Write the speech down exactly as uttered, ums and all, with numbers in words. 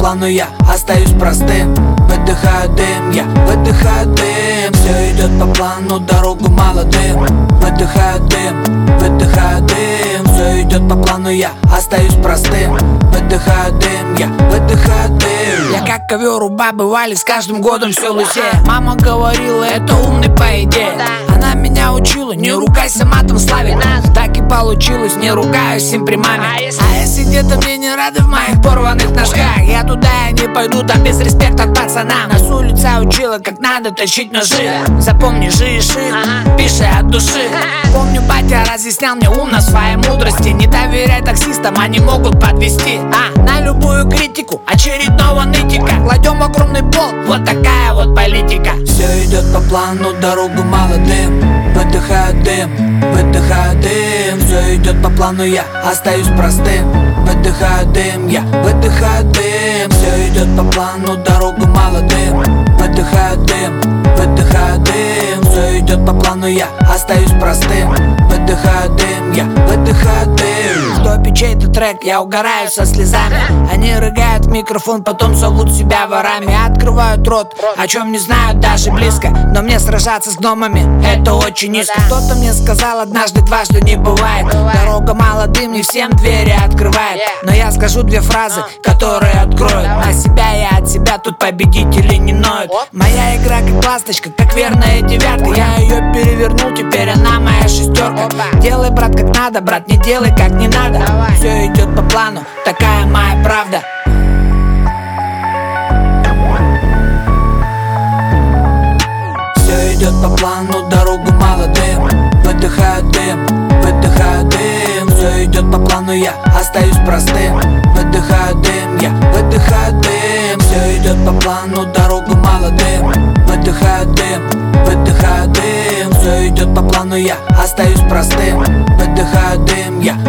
плану, я остаюсь простым. Выдыхаю дым, я выдыхаю дым. Все идет по плану, дорогу молодым. Выдыхаю дым, выдыхаю дым. Все идет по плану, я остаюсь простым. Выдыхаю дым, я выдыхаю дым. Я как ковер у бабы Вали, с каждым годом все лысее. Мама говорила, это умный по идее. Она меня учила, не ругайся матом, славик. Так и получилось, не ругаюсь им при маме. А если где-то мне не рады в моих порванных ножках, я туда и не пойду, там без респекта к пацанам. Нас улица учила, как надо точить ножи. Запомни, жиши, пиши от души. Помню, батя разъяснял мне ум на своей мудрости. Не доверяй таксистам, они могут подвести. А на любую критику очередного нытика кладем огромный пол, вот такая вот политика. Все идет по плану, дорогу молодым. Выдыхаю дым, выдыхаю дым. Все идет по плану, я остаюсь простым. Выдыхаю дым, я выдыхаю дым. Все идет по плану, дорогу молодым. Выдыхаю дым, выдыхаю дым. Все идет по плану, я остаюсь простым. Выдыхаю дым, я выдыхаю дым. Кто печей-то трек, я угораю со слезами. Они рыгают в микрофон, потом зовут себя ворами. Открывают рот, о чем не знают даже близко. Но мне сражаться с гномами, это очень низко. Кто-то мне сказал однажды, дважды не бывает. Дорога молодым, не всем двери открывает. Но я скажу две фразы, которые откроют. На себя и от себя тут победители не ноют. Моя игра как ласточка, как верная девятка. Я ее перевернул, теперь она моя шестерка. Делай, брат, как надо, брат, не делай, как не надо. Все идет по плану, такая моя правда. Все идет по плану, дорогу молодым. Выдыхаю дым, выдыхаю дым. Все идет по плану, я остаюсь простым. Выдыхаю дым, я выдыхаю дым. Все идет по плану, дорогу молодым. Выдыхаю дым, выдыхаю дым. Все идет по плану, я остаюсь простым. Выдыхаю дым, я